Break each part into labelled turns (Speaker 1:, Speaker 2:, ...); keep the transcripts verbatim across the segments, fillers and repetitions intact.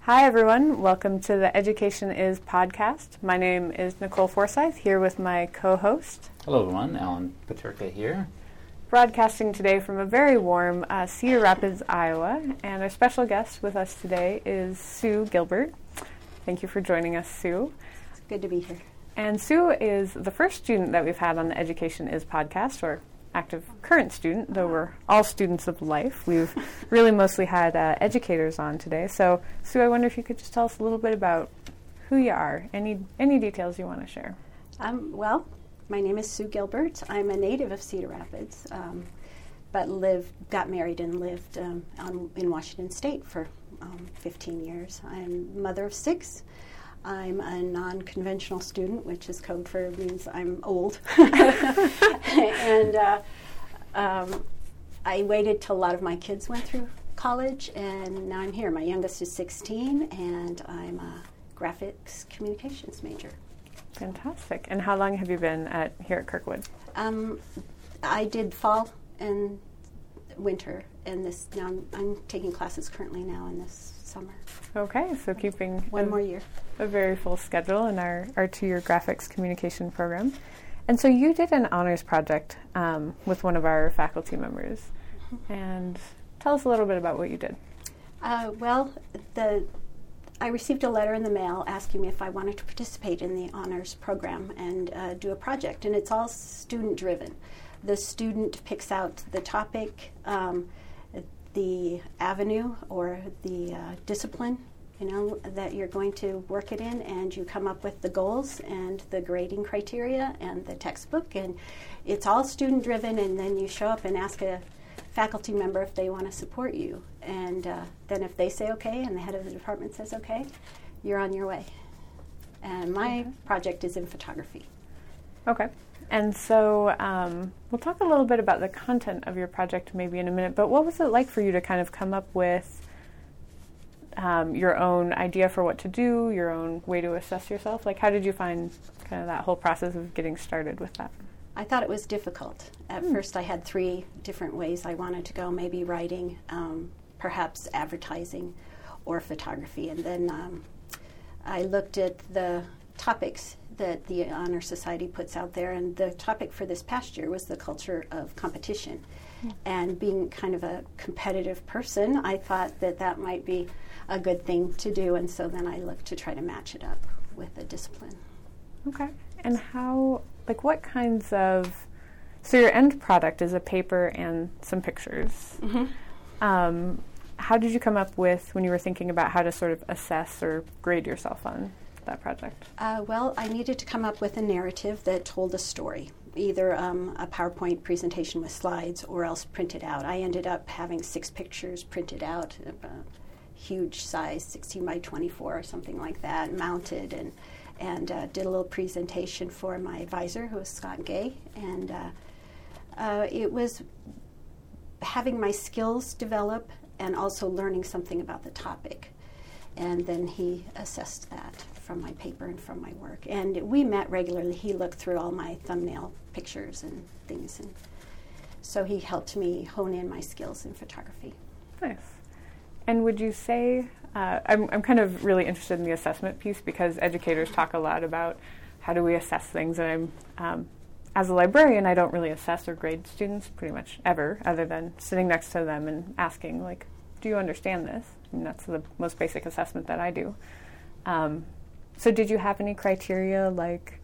Speaker 1: Hi, everyone. Welcome to the Education Is podcast. My name is Nicole Forsyth, here with my co-host.
Speaker 2: Hello, everyone. Alan Paterka here.
Speaker 1: Broadcasting today from a very warm uh, Cedar Rapids, Iowa. And our special guest with us today is Sue Gilbert. Thank you for joining us, Sue.
Speaker 3: It's good to be here.
Speaker 1: And Sue is the first student that we've had on the Education Is podcast, or active current student, though we're all students of life. We've really mostly had uh, educators on today. So, Sue, I wonder if you could just tell us a little bit about who you are, any any details you want to share.
Speaker 3: Um, well, my name is Sue Gilbert. I'm a native of Cedar Rapids, um, but lived, got married and lived um, on, in Washington State for um, fifteen years. I'm mother of six. I'm a non-conventional student, which is code for means I'm old. and uh, um, I waited till a lot of my kids went through college, and now I'm here. My youngest is sixteen, and I'm a graphics communications major.
Speaker 1: Fantastic. And how long have you been at here at Kirkwood?
Speaker 3: Um, I did fall and winter, and this now I'm, I'm taking classes currently now in this summer.
Speaker 1: Okay, so keeping
Speaker 3: one
Speaker 1: a,
Speaker 3: more year.
Speaker 1: A very full schedule in our, our two-year graphics communication program. And so you did an honors project um, with one of our faculty members. Mm-hmm. And tell us a little bit about what you did.
Speaker 3: Uh, well, the I received a letter in the mail asking me if I wanted to participate in the honors program and uh, do a project. And it's all student-driven. The student picks out the topic, um, the avenue or the uh, discipline, you know, that you're going to work it in, and you come up with the goals and the grading criteria and the textbook, and it's all student driven, and then you show up and ask a faculty member if they want to support you, and uh, then if they say okay and the head of the department says okay, you're on your way. And my okay. project is in photography.
Speaker 1: Okay. And so um, we'll talk a little bit about the content of your project maybe in a minute, but what was it like for you to kind of come up with um, your own idea for what to do, your own way to assess yourself? Like, how did you find kind of that whole process of getting started with that?
Speaker 3: I thought it was difficult. At mm. first I had three different ways I wanted to go, maybe writing, um, perhaps advertising, or photography. And then um, I looked at the topics that the Honor Society puts out there, and the topic for this past year was the culture of competition. Mm. And being kind of a competitive person, I thought that that might be a good thing to do, and so then I looked to try to match it up with a discipline.
Speaker 1: Okay. And how, like what kinds of, so your end product is a paper and some pictures. Mm-hmm. Um, how did you come up with, when you were thinking about how to sort of assess or grade yourself on that project?
Speaker 3: Uh, well, I needed to come up with a narrative that told a story, either um, a PowerPoint presentation with slides or else printed out. I ended up having six pictures printed out, uh, huge size, sixteen by twenty-four or something like that, mounted, and and uh, did a little presentation for my advisor, who was Scott Gay. And uh, uh, it was having my skills develop and also learning something about the topic. And then he assessed that from my paper and from my work. And we met regularly. He looked through all my thumbnail pictures and things. And so he helped me hone in my skills in photography.
Speaker 1: Nice. And would you say, uh, I'm, I'm kind of really interested in the assessment piece because educators talk a lot about how do we assess things. And I'm, um, as a librarian, I don't really assess or grade students pretty much ever, other than sitting next to them and asking, like, do you understand this? I mean, that's the most basic assessment that I do. Um, so did you have any criteria, like,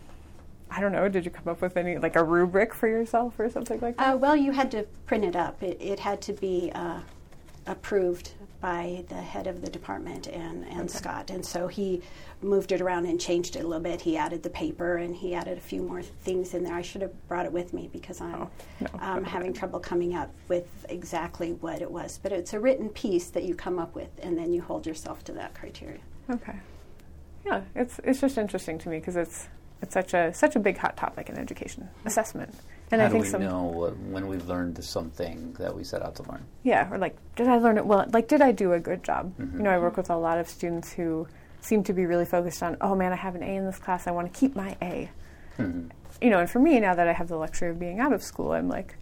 Speaker 1: I don't know, did you come up with any, like a rubric for yourself or something like that?
Speaker 3: Uh, well, you had to print it up. It, it had to be uh, approved by the head of the department and, and okay. Scott. And so he moved it around and changed it a little bit. He added the paper and he added a few more things in there. I should have brought it with me because I'm oh, no, um, having trouble coming up with exactly what it was. But it's a written piece that you come up with, and then you hold yourself to that criteria.
Speaker 1: Okay. Yeah, it's it's just interesting to me because it's it's such a such a big hot topic in education, assessment. And
Speaker 2: How
Speaker 1: I think
Speaker 2: do we
Speaker 1: some,
Speaker 2: know what, when we've learned something that we set out to learn?
Speaker 1: Yeah, or like, did I learn it well? Like, did I do a good job?
Speaker 2: Mm-hmm.
Speaker 1: You know, I work with a lot of students who seem to be really focused on, oh man, I have an A in this class, I want to keep my A. Mm-hmm. You know, and for me, now that I have the luxury of being out of school, I'm like,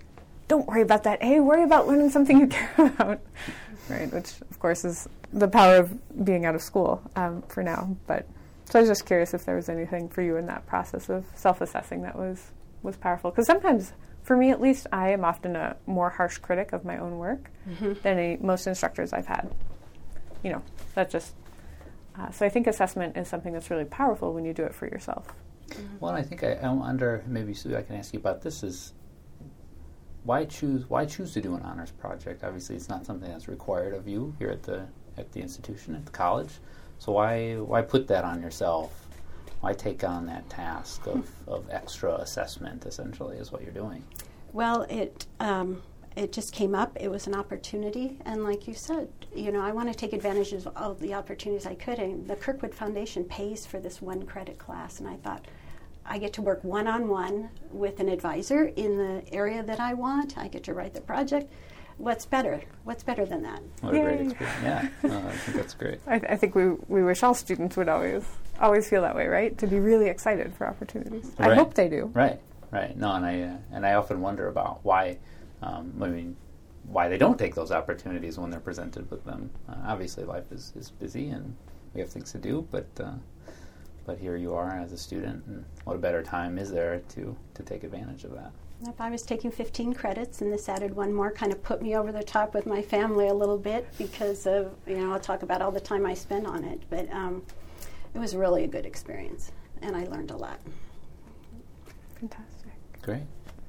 Speaker 1: don't worry about that A, worry about learning something you care about, right? Which, of course, is the power of being out of school um, for now. But so I was just curious if there was anything for you in that process of self-assessing that was, was powerful. Because sometimes, for me at least, I am often a more harsh critic of my own work mm-hmm. than any, most instructors I've had. You know, that just... Uh, so I think assessment is something that's really powerful when you do it for yourself.
Speaker 2: Mm-hmm. Well, I think I, I wonder, maybe Sue, I can ask you about this, is why choose why choose to do an honors project? Obviously, it's not something that's required of you here at the at the institution, at the college. So why why put that on yourself? Why take on that task of, of extra assessment, essentially, is what you're doing?
Speaker 3: Well, it um, it just came up. It was an opportunity. And like you said, you know, I want to take advantage of all the opportunities I could. And the Kirkwood Foundation pays for this one credit class. And I thought, I get to work one-on-one with an advisor in the area that I want. I get to write the project. What's better? What's better than that?
Speaker 2: What a great experience. Yeah, uh, I think that's great.
Speaker 1: I, th- I think we we wish all students would always always feel that way, right? To be really excited for opportunities.
Speaker 2: Right.
Speaker 1: I hope they do.
Speaker 2: Right, right. No, and I uh, and I often wonder about why. Um, I mean, why they don't take those opportunities when they're presented with them. Uh, obviously, life is, is busy and we have things to do, but uh, but here you are as a student, and what a better time is there to to take advantage of that?
Speaker 3: If I was taking fifteen credits and this added one more, kind of put me over the top with my family a little bit because of, you know, I'll talk about all the time I spent on it. But um, it was really a good experience, and I learned a lot.
Speaker 1: Fantastic.
Speaker 2: Great.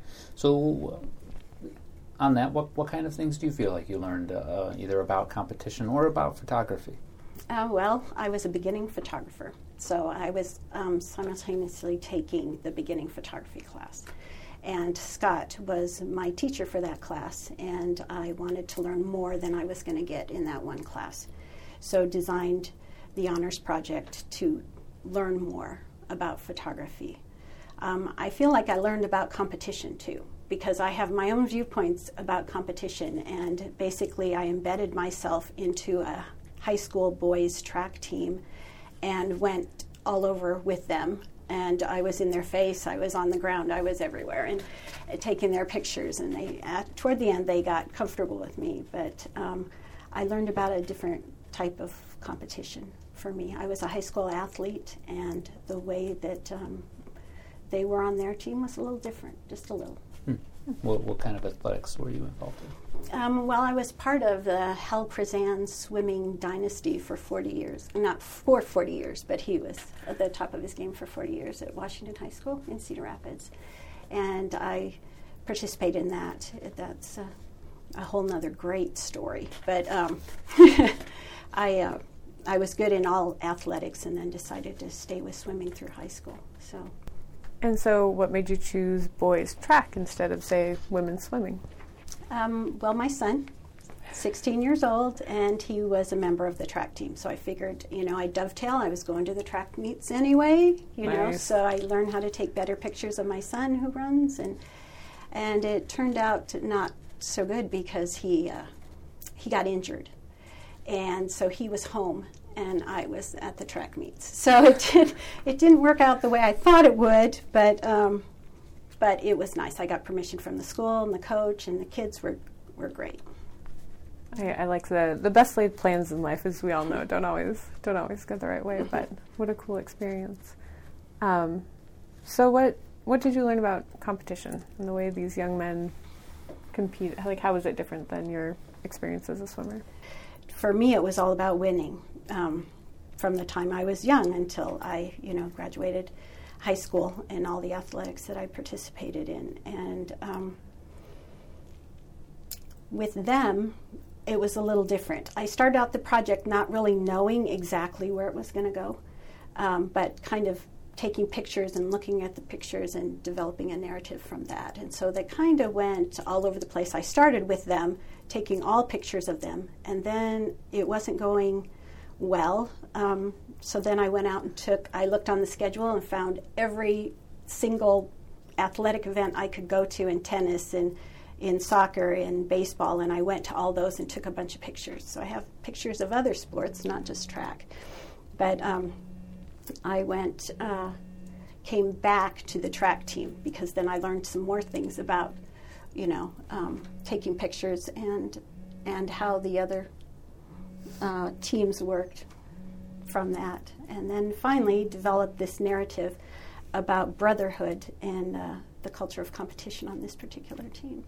Speaker 2: So uh, on that, what, what kind of things do you feel like you learned uh, either about competition or about photography?
Speaker 3: Uh, well, I was a beginning photographer, so I was um, simultaneously taking the beginning photography class. And Scott was my teacher for that class, and I wanted to learn more than I was going to get in that one class. So designed the honors project to learn more about photography. Um, I feel like I learned about competition too, because I have my own viewpoints about competition, and basically I embedded myself into a high school boys track team and went all over with them. And I was in their face, I was on the ground, I was everywhere, and uh, taking their pictures. And they, at, toward the end, they got comfortable with me. But um, I learned about a different type of competition for me. I was a high school athlete, and the way that um, they were on their team was a little different, just a little.
Speaker 2: Hmm. What, what kind of athletics were you involved in?
Speaker 3: Um, well, I was part of the Hal Prezan swimming dynasty for forty years. Not for forty years, but he was at the top of his game for forty years at Washington High School in Cedar Rapids. And I participated in that. That's uh, a whole nother great story. But um, I, uh, I was good in all athletics and then decided to stay with swimming through high school. So.
Speaker 1: And so what made you choose boys track instead of, say, women's swimming?
Speaker 3: Um, well, my son, sixteen years old, and he was a member of the track team. So I figured, you know, I'd dovetail. I was going to the track meets anyway, you
Speaker 1: nice.
Speaker 3: know, so I learned how to take better pictures of my son who runs. And and it turned out not so good because he uh, he got injured. And so he was home, and I was at the track meets. So it, did, it didn't work out the way I thought it would, but... Um, But it was nice. I got permission from the school and the coach, and the kids were, were great.
Speaker 1: I, I like the the best laid plans in life, as we all know, don't always don't always go the right way. But what a cool experience. Um, so what what did you learn about competition and the way these young men compete? Like, how was it different than your experience as a swimmer?
Speaker 3: For me, it was all about winning. Um, from the time I was young until I, you know, graduated high school and all the athletics that I participated in. And um, with them, it was a little different. I started out the project not really knowing exactly where it was going to go, um, but kind of taking pictures and looking at the pictures and developing a narrative from that. And so they kind of went all over the place. I started with them, taking all pictures of them, and then it wasn't going well. Um, so then I went out and took, I looked on the schedule and found every single athletic event I could go to in tennis and in soccer and baseball, and I went to all those and took a bunch of pictures. So I have pictures of other sports, not just track. But um, I went, uh, came back to the track team because then I learned some more things about you know, um, taking pictures and and how the other uh, teams worked from that. And then finally developed this narrative about brotherhood and uh, the culture of competition on this particular team.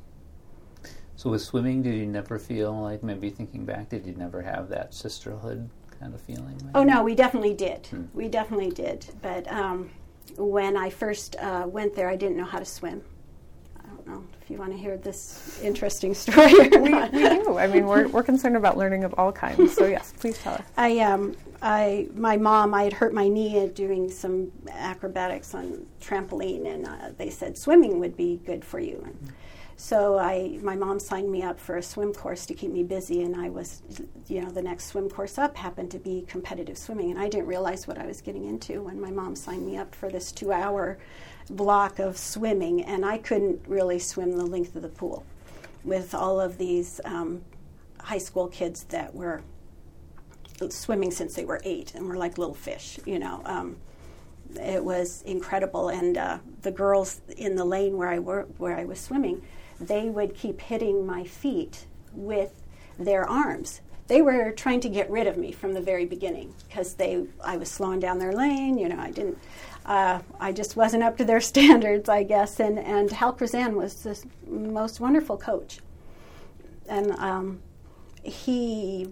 Speaker 2: So with swimming, did you never feel like, maybe thinking back, did you never have that sisterhood kind of feeling? Maybe?
Speaker 3: Oh, no, we definitely did.
Speaker 2: Hmm.
Speaker 3: We definitely did. But um, when I first uh, went there, I didn't know how to swim. I don't know if you want to hear this interesting story or
Speaker 1: We,
Speaker 3: not.
Speaker 1: we do. I mean, we're, we're concerned about learning of all kinds. So yes, please tell us.
Speaker 3: I um I my mom I had hurt my knee doing some acrobatics on trampoline, and uh, they said swimming would be good for you. And so I my mom signed me up for a swim course to keep me busy, and I was, you know, the next swim course up happened to be competitive swimming, and I didn't realize what I was getting into when my mom signed me up for this two-hour block of swimming, and I couldn't really swim the length of the pool with all of these um, high school kids that were swimming since they were eight and were like little fish, you know. Um, it was incredible, and uh, the girls in the lane where I were, where I was swimming, they would keep hitting my feet with their arms. They were trying to get rid of me from the very beginning because they I was slowing down their lane. You know, I didn't. Uh, I just wasn't up to their standards, I guess. And and Hal Krazan was the most wonderful coach, and um, he.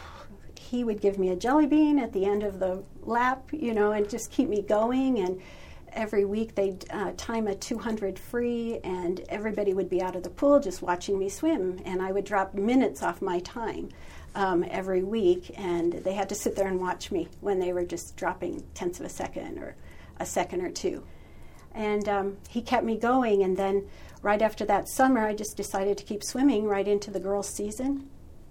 Speaker 3: He would give me a jelly bean at the end of the lap, you know, and just keep me going. And every week they'd uh, time a two hundred free, and everybody would be out of the pool just watching me swim. And I would drop minutes off my time um, every week, and they had to sit there and watch me when they were just dropping tenths of a second or a second or two. And um, he kept me going. And then right after that summer, I just decided to keep swimming right into the girls' season.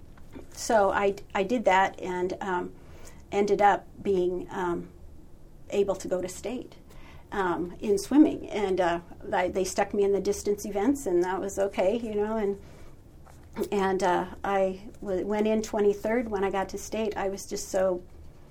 Speaker 3: So I, I did that and um, ended up being um, able to go to state um, in swimming. And uh, I, they stuck me in the distance events, and that was okay, you know. And and uh, I w- went in twenty-third. When I got to state, I was just so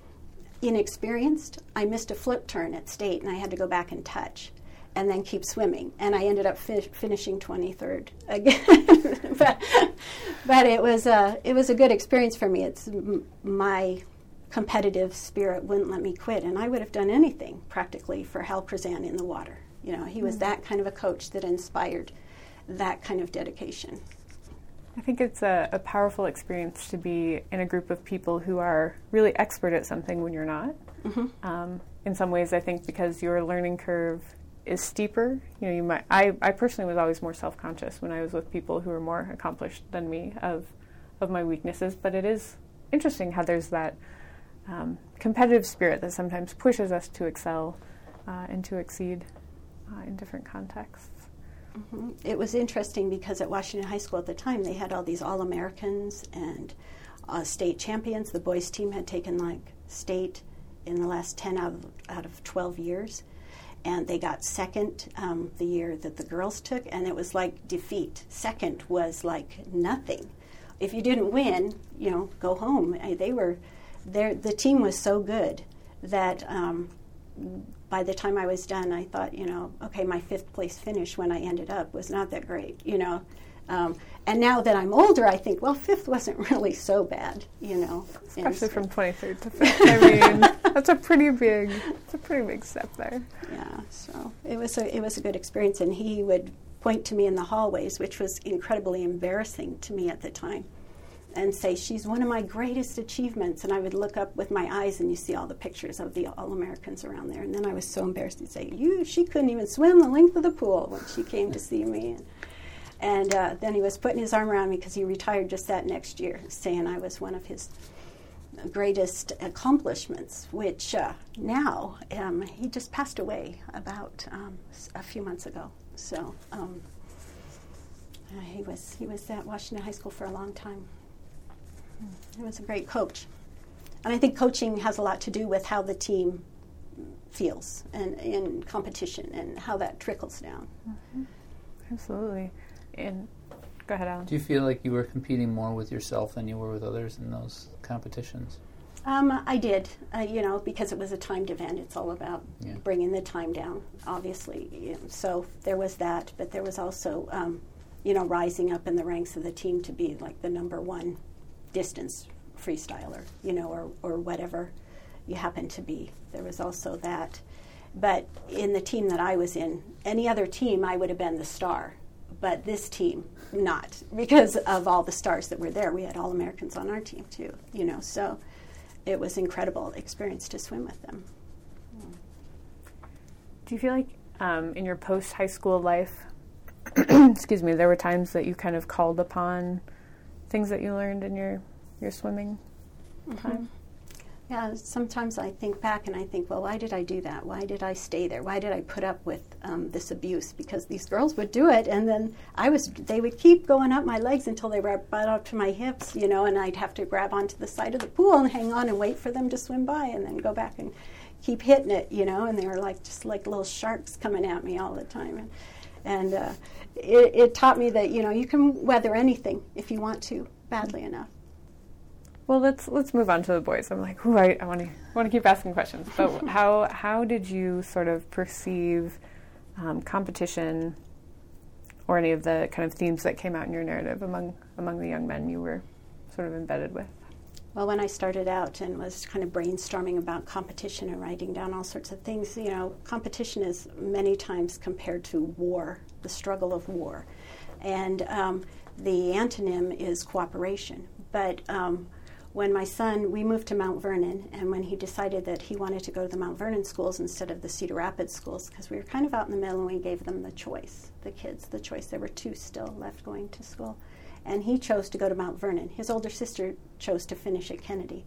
Speaker 3: inexperienced. I missed a flip turn at state, and I had to go back and touch and then keep swimming. And I ended up fi- finishing twenty-third again. but, but it was a, it was a good experience for me. It's m- my competitive spirit wouldn't let me quit, and I would have done anything practically for Hal Krazan in the water. You know, he was mm-hmm. that kind of a coach that inspired that kind of dedication.
Speaker 1: I think it's a, a powerful experience to be in a group of people who are really expert at something when you're not. Mm-hmm. Um, in some ways, I think because your learning curve is steeper. You know, you might. I, I personally was always more self-conscious when I was with people who were more accomplished than me of of my weaknesses. But it is interesting how there's that um, competitive spirit that sometimes pushes us to excel uh, and to exceed uh, in different contexts.
Speaker 3: Mm-hmm. It was interesting because at Washington High School at the time they had all these All-Americans and uh, state champions. The boys team had taken like state in the last ten out of, out of twelve years. And they got second um, the year that the girls took, and it was like defeat. Second was like nothing. If you didn't win, you know, go home. I, they were, the team was so good that um, by the time I was done, I thought, you know, okay, my fifth place finish when I ended up was not that great, you know. Um, and now that I'm older, I think, well, fifth wasn't really so bad, you know.
Speaker 1: Especially from twenty-third to fifth. I mean, that's a pretty big, it's a pretty big step there.
Speaker 3: Yeah, so it was a it was a good experience, and he would point to me in the hallways, which was incredibly embarrassing to me at the time, and say, "She's one of my greatest achievements." And I would look up with my eyes, and you see all the pictures of the All-Americans around there, and then I was so embarrassed to say, "You, she couldn't even swim the length of the pool when she came to see me." And, And uh, then he was putting his arm around me because he retired just that next year, saying I was one of his greatest accomplishments, which uh, now um, he just passed away about um, a few months ago. So um, uh, he was he was at Washington High School for a long time. He was a great coach. And I think coaching has a lot to do with how the team feels and in competition and how that trickles down.
Speaker 1: Mm-hmm. Absolutely. And go ahead, Alan.
Speaker 2: Do you feel like you were competing more with yourself than you were with others in those competitions?
Speaker 3: Um, I did, uh, you know, because it was a timed event. It's all about
Speaker 2: yeah.
Speaker 3: bringing the time down, obviously. You know, so there was that, but there was also um, you know, rising up in the ranks of the team to be like the number one distance freestyler, you know, or, or whatever you happen to be. There was also that. But in the team that I was in, any other team, I would have been the star. But this team, not, because of all the stars that were there. We had All-Americans on our team, too, you know, so it was incredible experience to swim with them.
Speaker 1: Do you feel like um, in your post-high school life, excuse me, there were times that you kind of called upon things that you learned in your, your swimming mm-hmm. time?
Speaker 3: Yeah, sometimes I think back and I think, well, why did I do that? Why did I stay there? Why did I put up with um, this abuse? Because these girls would do it, and then I was, they would keep going up my legs until they were about up to my hips, you know, and I'd have to grab onto the side of the pool and hang on and wait for them to swim by and then go back and keep hitting it, you know, and they were like just like little sharks coming at me all the time. And, and uh, it, it taught me that, you know, you can weather anything if you want to, badly enough.
Speaker 1: Well, let's let's move on to the boys. I'm like, ooh, I want to want to keep asking questions. But how how did you sort of perceive um, competition, or any of the kind of themes that came out in your narrative among among the young men you were sort of embedded with?
Speaker 3: Well, when I started out and was kind of brainstorming about competition and writing down all sorts of things, you know, competition is many times compared to war, the struggle of war, and um, the antonym is cooperation. But um, when my son, we moved to Mount Vernon, and when he decided that he wanted to go to the Mount Vernon schools instead of the Cedar Rapids schools, because we were kind of out in the middle and we gave them the choice, the kids the choice. There were two still left going to school. And he chose to go to Mount Vernon. His older sister chose to finish at Kennedy.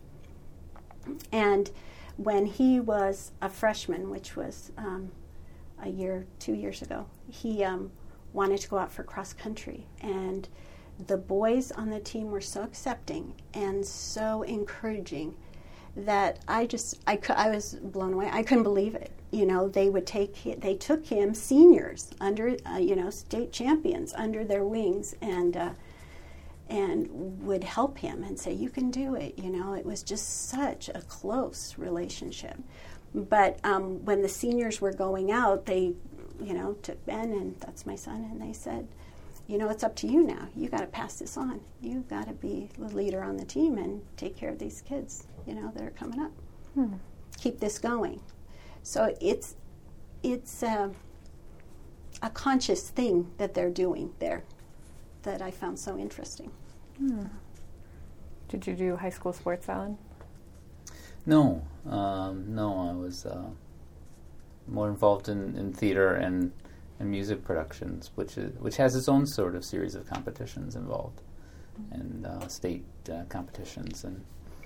Speaker 3: And when he was a freshman, which was um, a year, two years ago, he um, wanted to go out for cross country. And the boys on the team were so accepting and so encouraging that I just, I, cu- I was blown away. I couldn't believe it. You know, they would take, they took him, seniors, under, uh, you know, state champions, under their wings, and uh, and would help him and say, you can do it. You know, it was just such a close relationship. But um, when the seniors were going out, they, you know, took Ben, and that's my son, and they said, you know, it's up to you now. You got to pass this on. You got to be the leader on the team and take care of these kids, you know, that are coming up. Hmm. Keep this going. So it's it's uh, a conscious thing that they're doing there that I found so interesting.
Speaker 1: Hmm. Did you do high school sports, Alan?
Speaker 2: No, um, no. I was uh, more involved in, in theater and, and music productions, which is, which has its own sort of series of competitions involved, mm-hmm. and uh, state uh, competitions, and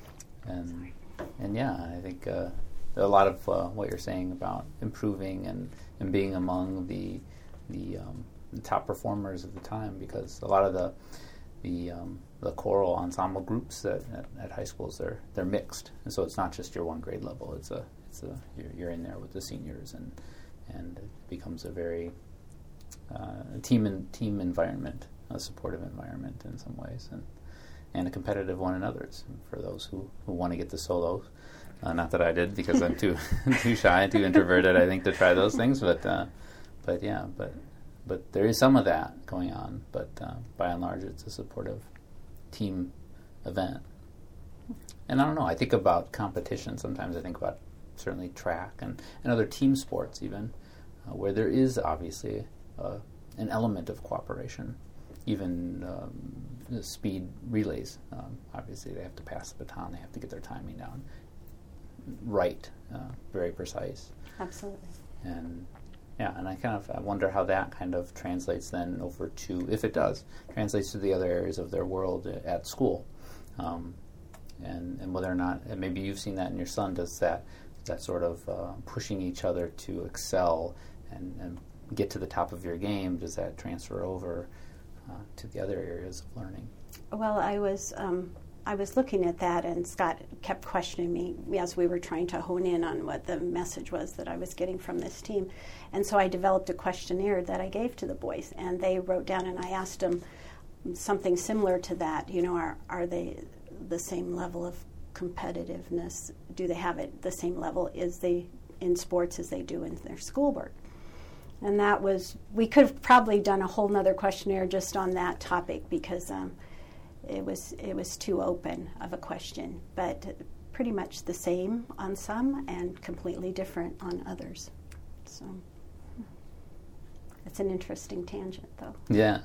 Speaker 2: and and yeah, I think uh, a lot of uh, what you're saying about improving and, and being among the the um, the top performers of the time, because a lot of the the um, the choral ensemble groups that at, at high schools, they're they're mixed, and so it's not just your one grade level. It's a it's a you're, you're in there with the seniors, and and it becomes a very uh, team and team environment, a supportive environment in some ways, and and a competitive one in others for those who, who want to get the solos. Uh, not that I did, because I'm too too shy and too introverted, I think, to try those things. But uh, but yeah, but. But there is some of that going on, but uh, by and large, it's a supportive team event. And I don't know, I think about competition. Sometimes I think about certainly track and, and other team sports even, uh, where there is obviously uh, an element of cooperation. Even um, speed relays, um, obviously they have to pass the baton, they have to get their timing down right, uh, very precise.
Speaker 3: Absolutely.
Speaker 2: And yeah, and I kind of I wonder how that kind of translates then over to, if it does, translates to the other areas of their world at school, um, and and whether or not, and maybe you've seen that in your son, does that that sort of uh, pushing each other to excel and, and get to the top of your game, does that transfer over uh, to the other areas of learning?
Speaker 3: Well, I was um, I was looking at that, and Scott kept questioning me as we were trying to hone in on what the message was that I was getting from this team. And so I developed a questionnaire that I gave to the boys, and they wrote down, and I asked them something similar to that. You know, are are they the same level of competitiveness? Do they have it the same level as they in sports as they do in their schoolwork? And that was, we could have probably done a whole nother questionnaire just on that topic because um, it was it was too open of a question, but pretty much the same on some and completely different on others. So it's an interesting tangent, though.
Speaker 2: Yeah.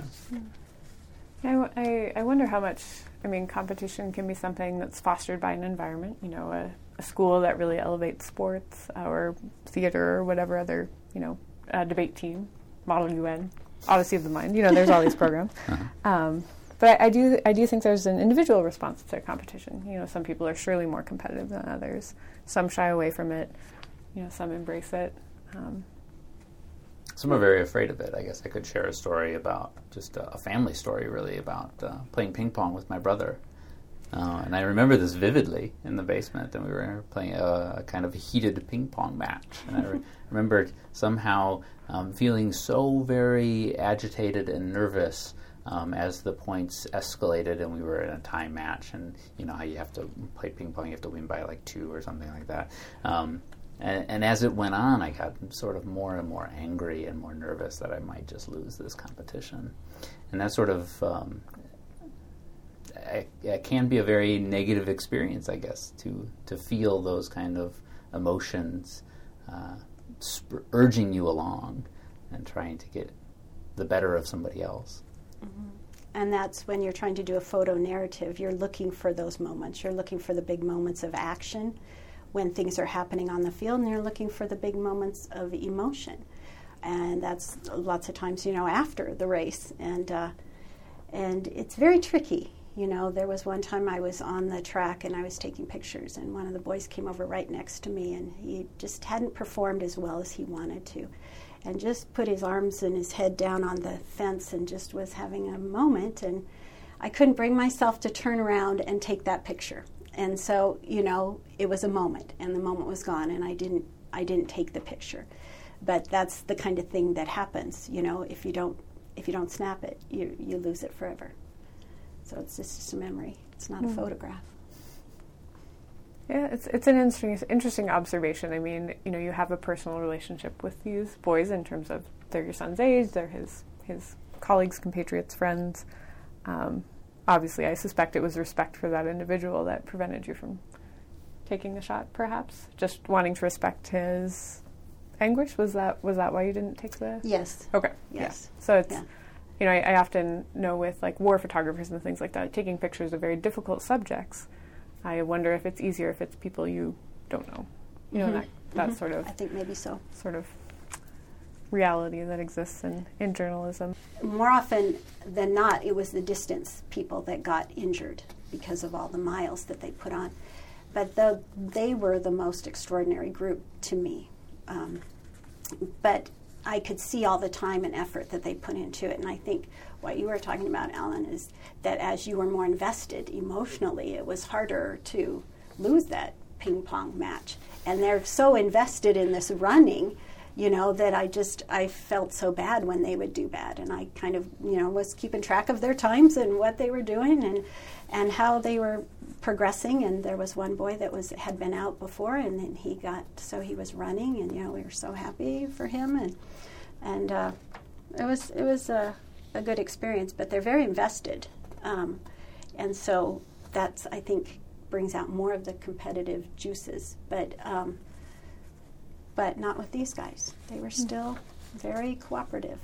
Speaker 1: I, I, I wonder how much, I mean, competition can be something that's fostered by an environment, you know, a, a school that really elevates sports or theater or whatever other, you know, uh, debate team, Model U N, Odyssey of the Mind, you know, there's all these programs. Uh-huh. Um, but I, I do I do think there's an individual response to competition. You know, some people are surely more competitive than others. Some shy away from it. You know, some embrace it. Um,
Speaker 2: Some are very afraid of it. I guess I could share a story about, just a, a family story really, about uh, playing ping pong with my brother. Uh, and I remember this vividly in the basement, and we were playing a, a kind of heated ping pong match. And I re- remember somehow um, feeling so very agitated and nervous um, as the points escalated, and we were in a time match. And you know how you have to play ping pong, you have to win by like two or something like that. Um, And, and as it went on, I got sort of more and more angry and more nervous that I might just lose this competition. And that sort of um, I, it can be a very negative experience, I guess, to, to feel those kind of emotions uh, sp- urging you along and trying to get the better of somebody else.
Speaker 3: Mm-hmm. And that's when you're trying to do a photo narrative. You're looking for those moments. You're looking for the big moments of action when things are happening on the field, and you're looking for the big moments of emotion. And that's lots of times, you know, after the race. And uh, and it's very tricky. You know, there was one time I was on the track and I was taking pictures, and one of the boys came over right next to me, and he just hadn't performed as well as he wanted to, and just put his arms and his head down on the fence and just was having a moment. And I couldn't bring myself to turn around and take that picture. And so, you know, it was a moment, and the moment was gone, and I didn't, I didn't take the picture. But that's the kind of thing that happens, you know. If you don't, if you don't snap it, you you lose it forever. So it's just a memory. It's not mm. a photograph.
Speaker 1: Yeah, it's it's an interesting interesting observation. I mean, you know, you have a personal relationship with these boys in terms of they're your son's age, they're his his colleagues, compatriots, friends. Um, Obviously, I suspect it was respect for that individual that prevented you from taking the shot, perhaps. Just wanting to respect his anguish. Was that was that why you didn't take the...
Speaker 3: Yes.
Speaker 1: Okay.
Speaker 3: Yes.
Speaker 1: Yeah. So it's,
Speaker 3: yeah.
Speaker 1: you know, I, I often know with, like, war photographers and things like that, taking pictures of very difficult subjects. I wonder if it's easier if it's people you don't know. You know, mm-hmm. that, that
Speaker 3: mm-hmm.
Speaker 1: sort of...
Speaker 3: I think maybe so.
Speaker 1: Sort of reality that exists in, in journalism.
Speaker 3: More often than not, it was the distance people that got injured because of all the miles that they put on. But the, they were the most extraordinary group to me. Um, but I could see all the time and effort that they put into it. And I think what you were talking about, Alan, is that as you were more invested emotionally, it was harder to lose that ping pong match. And they're so invested in this running, you know, that I just, I felt so bad when they would do bad. And I kind of, you know, was keeping track of their times and what they were doing and and how they were progressing. And there was one boy that was had been out before, and then he got, so he was running, and, you know, we were so happy for him. And and uh, it was it was a, a good experience, but they're very invested. Um, and so that's, I think, brings out more of the competitive juices. But um But not with these guys. They were still very cooperative.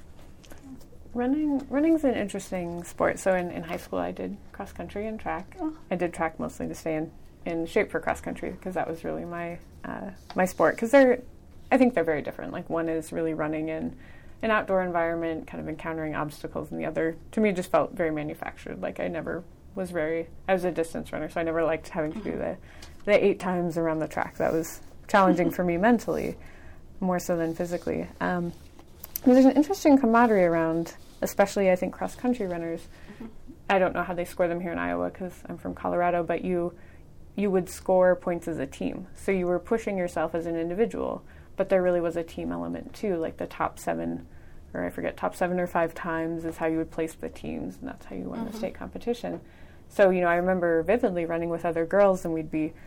Speaker 1: Running running's an interesting sport. So in, in high school I did cross country and track. Oh. I did track mostly to stay in, in shape for cross country because that was really my uh, my sport. Because they're, I think they're very different. Like one is really running in an outdoor environment, kind of encountering obstacles, and the other, to me, just felt very manufactured. Like I never was very, I was a distance runner, so I never liked having to do the, the eight times around the track. That was challenging for me mentally, more so than physically. Um, there's an interesting camaraderie around, especially I think cross-country runners. Mm-hmm. I don't know how they score them here in Iowa because I'm from Colorado, but you you would score points as a team. So you were pushing yourself as an individual, but there really was a team element too, like the top seven, or I forget, top seven or five times is how you would place the teams, and that's how you won mm-hmm. the state competition. So, you know, I remember vividly running with other girls, and we'd be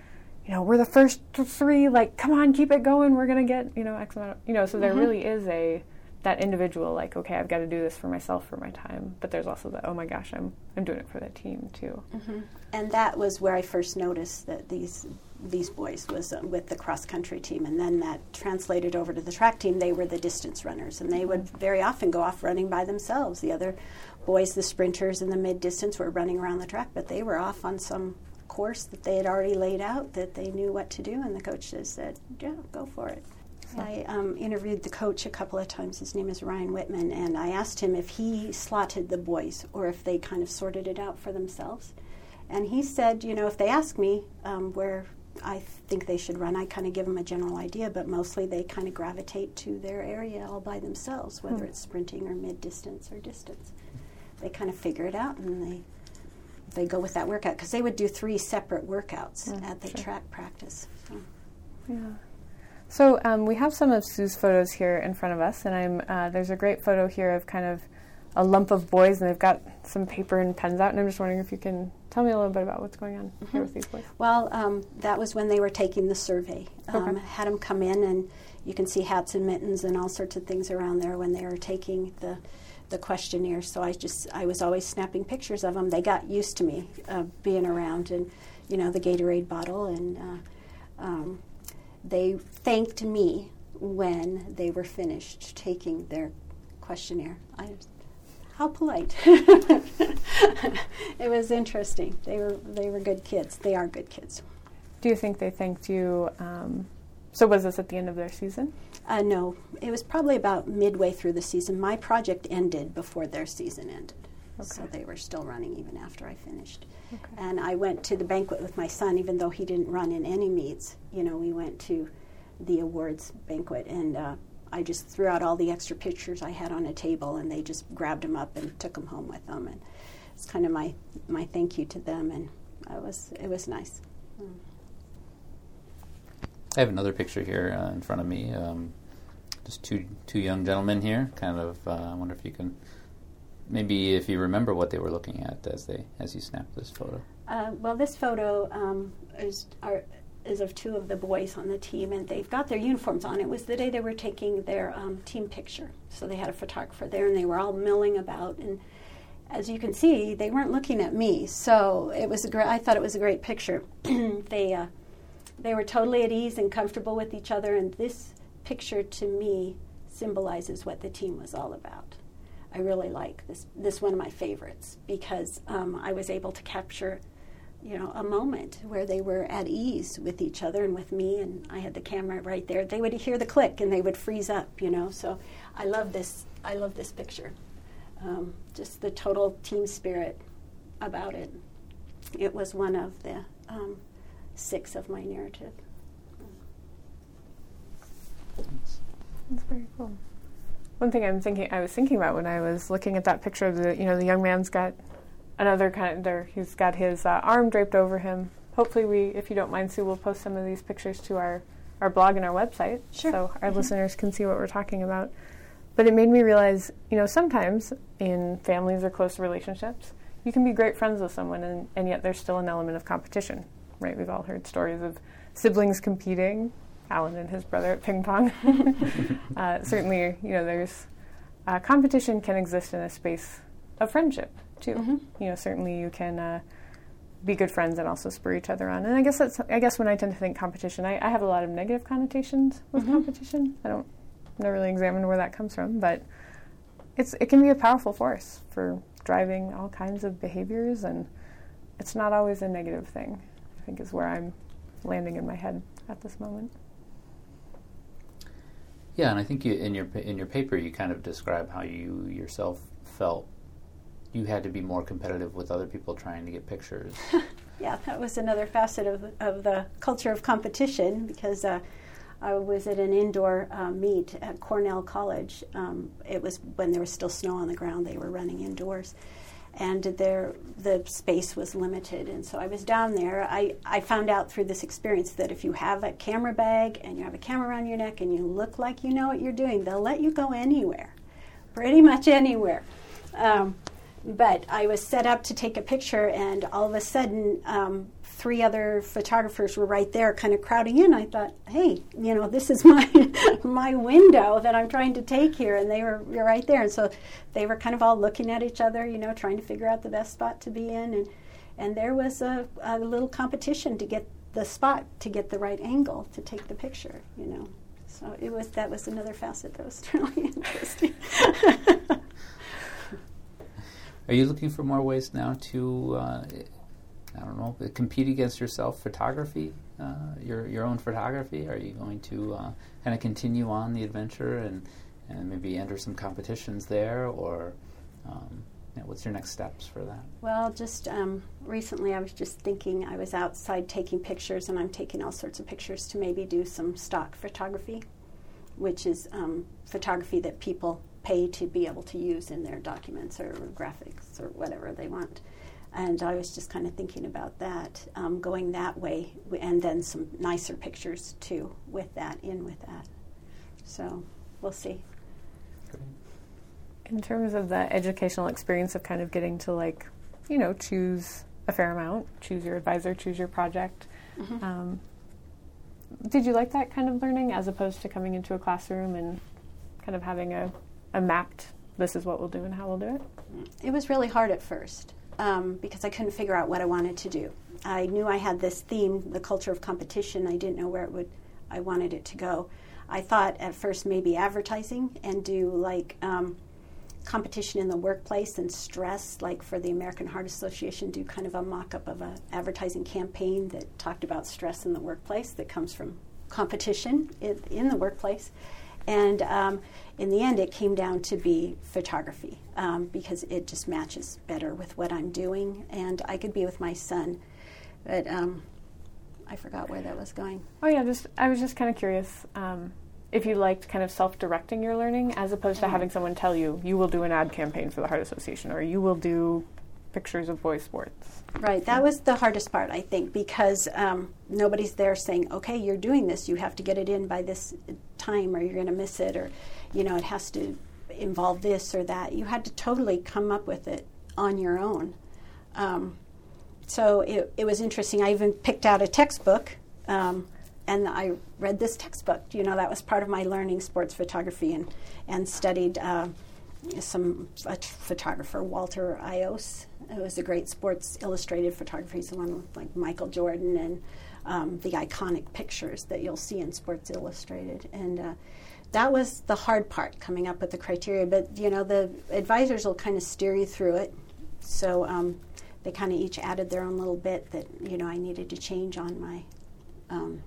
Speaker 1: you know, we're the first th- three, like, come on, keep it going, we're going to get, you know, X amount of, you know, so there mm-hmm. really is a, that individual, like, okay, I've got to do this for myself, for my time, but there's also the, oh my gosh, I'm I'm doing it for the team, too.
Speaker 3: Mm-hmm. And that was where I first noticed that these these boys was uh, with the cross-country team, and then that translated over to the track team. They were the distance runners, and they would very often go off running by themselves. The other boys, the sprinters in the mid-distance, were running around the track, but they were off on some course that they had already laid out, that they knew what to do, and the coaches said, yeah, go for it. I um, interviewed the coach a couple of times. His name is Ryan Whitman, and I asked him if he slotted the boys or if they kind of sorted it out for themselves. And he said, you know, if they ask me um, where I think they should run, I kind of give them a general idea, but mostly they kind of gravitate to their area all by themselves, whether mm. it's sprinting or mid-distance or distance. They kind of figure it out, and they they go with that workout, because they would do three separate workouts mm, at the sure. track practice. So.
Speaker 1: Yeah. So um, we have some of Sue's photos here in front of us, and I'm uh, there's a great photo here of kind of a lump of boys, and they've got some paper and pens out, and I'm just wondering if you can tell me a little bit about what's going on mm-hmm. here with these boys.
Speaker 3: Well, um, that was when they were taking the survey. Um,
Speaker 1: okay.
Speaker 3: Had them come in, and you can see hats and mittens and all sorts of things around there when they were taking the the questionnaire. So I just I was always snapping pictures of them. They got used to me uh, being around, and you know, the Gatorade bottle, and uh, um, they thanked me when they were finished taking their questionnaire. I, how polite! It was interesting. They were they were good kids. They are good kids.
Speaker 1: Do you think they thanked you? Um, so was this at the end of their season?
Speaker 3: Uh, no, it was probably about midway through the season. My project ended before their season ended, okay. So they were still running even after I finished. Okay. And I went to the banquet with my son, even though he didn't run in any meets. You know, we went to the awards banquet, and uh, I just threw out all the extra pictures I had on a table, and they just grabbed them up and took them home with them. And it's kind of my, my thank you to them, and it was it was nice. Mm.
Speaker 2: I have another picture here uh, in front of me. Um, just two two young gentlemen here. Kind of. Uh, I wonder if you can, maybe if you remember what they were looking at as they as you snapped this photo.
Speaker 3: Uh, well, this photo um, is are, is of two of the boys on the team, and they've got their uniforms on. It was the day they were taking their um, team picture, so they had a photographer there, and they were all milling about. And as you can see, they weren't looking at me, so it was a great. I thought it was a great picture. they. Uh, They were totally at ease and comfortable with each other, and this picture to me symbolizes what the team was all about. I really like this. This is one of my favorites because um, I was able to capture, you know, a moment where they were at ease with each other and with me, and I had the camera right there. They would hear the click and they would freeze up, you know. So I love this. I love this picture. Um, just the total team spirit about it. It was one of the Um, six of my narrative.
Speaker 1: That's very cool. One thing I'm thinking, I was thinking about when I was looking at that picture of the, you know, the young man's got another kind of there. He's got his uh, arm draped over him. Hopefully, we, if you don't mind, Sue, we'll post some of these pictures to our, our blog and our website,
Speaker 3: sure.
Speaker 1: so our
Speaker 3: mm-hmm.
Speaker 1: listeners can see what we're talking about. But it made me realize, you know, sometimes in families or close relationships, you can be great friends with someone, and, and yet there's still an element of competition. Right, we've all heard stories of siblings competing, Alan and his brother at ping pong. uh, certainly, you know, there's uh, competition can exist in a space of friendship too.
Speaker 3: Mm-hmm.
Speaker 1: You know, certainly you can uh, be good friends and also spur each other on. And I guess that's, I guess when I tend to think competition, I, I have a lot of negative connotations with mm-hmm. competition. I don't, never really examined where that comes from, but it's it can be a powerful force for driving all kinds of behaviors, and it's not always a negative thing. I think is where I'm landing in my head at this moment.
Speaker 2: Yeah, and I think you, in your in your paper you kind of describe how you yourself felt you had to be more competitive with other people trying to get pictures.
Speaker 3: Yeah, that was another facet of of the culture of competition, because uh, I was at an indoor uh, meet at Cornell College. Um, it was when there was still snow on the ground. They were running indoors. And there, the space was limited, and so I was down there. I, I found out through this experience that if you have a camera bag and you have a camera around your neck and you look like you know what you're doing, they'll let you go anywhere, pretty much anywhere. Um, but I was set up to take a picture, and all of a sudden, um, three other photographers were right there kind of crowding in. I thought, hey, you know, this is my my window that I'm trying to take here, and they were right there. And so they were kind of all looking at each other, you know, trying to figure out the best spot to be in. And, and there was a, a little competition to get the spot, to get the right angle to take the picture, you know. So it was that was another facet that was really interesting.
Speaker 2: Are you looking for more ways now to, uh, I don't know, compete against yourself, photography, uh, your your own photography? Are you going to uh, kind of continue on the adventure and, and maybe enter some competitions there, or um, you know, what's your next steps for that?
Speaker 3: Well, just um, recently I was just thinking, I was outside taking pictures, and I'm taking all sorts of pictures to maybe do some stock photography, which is um, photography that people pay to be able to use in their documents or graphics or whatever they want. And I was just kind of thinking about that, um, going that way, and then some nicer pictures too with that, in with that. So we'll see.
Speaker 1: In terms of the educational experience of kind of getting to, like, you know, choose a fair amount, choose your advisor, choose your project,
Speaker 3: Mm-hmm.
Speaker 1: um, did you like that kind of learning as opposed to coming into a classroom and kind of having a, a mapped, this is what we'll do and how we'll do it?
Speaker 3: It was really hard at first um, because I couldn't figure out what I wanted to do. I knew I had this theme, the culture of competition. I didn't know where it would, I wanted it to go. I thought at first maybe advertising and do like um, competition in the workplace and stress, like for the American Heart Association, do kind of a mock-up of an advertising campaign that talked about stress in the workplace that comes from competition in, in the workplace. And um, in the end, it came down to be photography um, because it just matches better with what I'm doing. And I could be with my son, but um, I forgot where that was going.
Speaker 1: Oh yeah, just I was just kind of curious um, if you liked kind of self-directing your learning as opposed to having someone tell you, you will do an ad campaign for the Heart Association or you will do pictures of boys' sports.
Speaker 3: Right, that was the hardest part, I think, because um, nobody's there saying, okay, you're doing this, you have to get it in by this time or you're going to miss it, or, you know, it has to involve this or that. You had to totally come up with it on your own. Um, so it, it was interesting. I even picked out a textbook, um, and I read this textbook. You know, that was part of my learning sports photography, and, and studied uh, some a photographer, Walter Ios. It was a great Sports Illustrated photography. He's the one with like Michael Jordan and um, the iconic pictures that you'll see in Sports Illustrated. And uh, that was the hard part, coming up with the criteria. But, you know, the advisors will kind of steer you through it. So um, they kind of each added their own little bit that, you know, I needed to change on my um,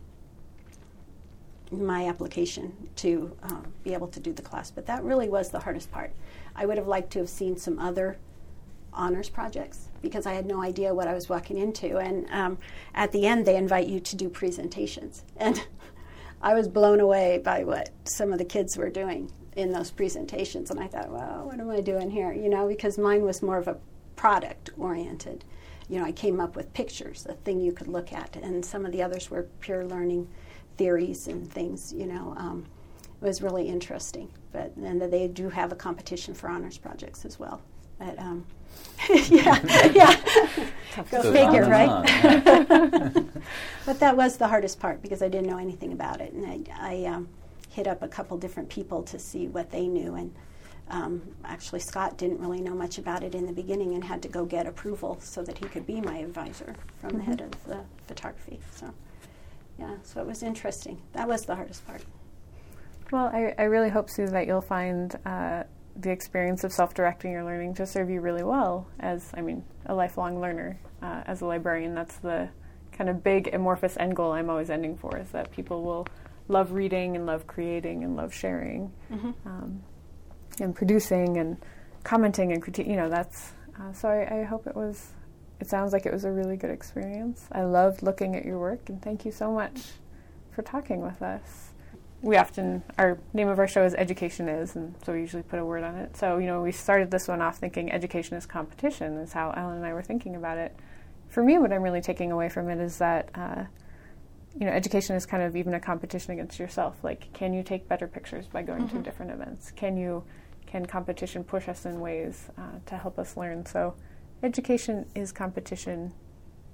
Speaker 3: my application to um, be able to do the class. But that really was the hardest part. I would have liked to have seen some other honors projects because I had no idea what I was walking into. And um, at the end, they invite you to do presentations. And I was blown away by what some of the kids were doing in those presentations. And I thought, well, what am I doing here? You know, because mine was more of a product-oriented. You know, I came up with pictures, a thing you could look at. And some of the others were pure learning theories and things, you know. Um, it was really interesting. But and they do have a competition for honors projects as well. But, um, yeah, yeah. Go
Speaker 2: So
Speaker 3: figure,
Speaker 2: on
Speaker 3: right?
Speaker 2: and on.
Speaker 3: But that was the hardest part because I didn't know anything about it. And I, I um, hit up a couple different people to see what they knew. And um, actually, Scott didn't really know much about it in the beginning and had to go get approval so that he could be my advisor from
Speaker 1: Mm-hmm.
Speaker 3: the head of the photography. So, yeah, so it was interesting. That was the hardest part.
Speaker 1: Well, I, I really hope, Sue, that you'll find uh, the experience of self-directing your learning to serve you really well as, I mean, a lifelong learner. Uh, as a librarian, that's the kind of big amorphous end goal I'm always ending for, is that people will love reading and love creating and love sharing
Speaker 3: Mm-hmm.
Speaker 1: um, and producing and commenting and critique. You know, that's, uh, so I, I hope it was, it sounds like it was a really good experience. I loved looking at your work, and thank you so much for talking with us. We often, our name of our show is Education Is, and so we usually put a word on it. So, you know, we started this one off thinking education is competition, is how Ellen and I were thinking about it. For me, what I'm really taking away from it is that, uh, you know, education is kind of even a competition against yourself. Like, can you take better pictures by going
Speaker 3: Mm-hmm.
Speaker 1: to different events? Can you, can competition push us in ways uh, to help us learn? So education is competition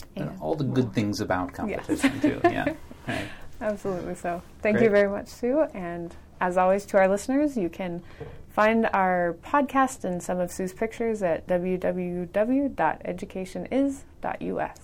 Speaker 2: And,
Speaker 1: And
Speaker 2: all the good
Speaker 1: well,
Speaker 2: things about competition,
Speaker 1: yes.
Speaker 2: too. Yeah. Right.
Speaker 1: Absolutely so. Thank
Speaker 2: Great.
Speaker 1: you very much, Sue. And as always, to our listeners, you can find our podcast and some of Sue's pictures at w w w dot education is dot u s.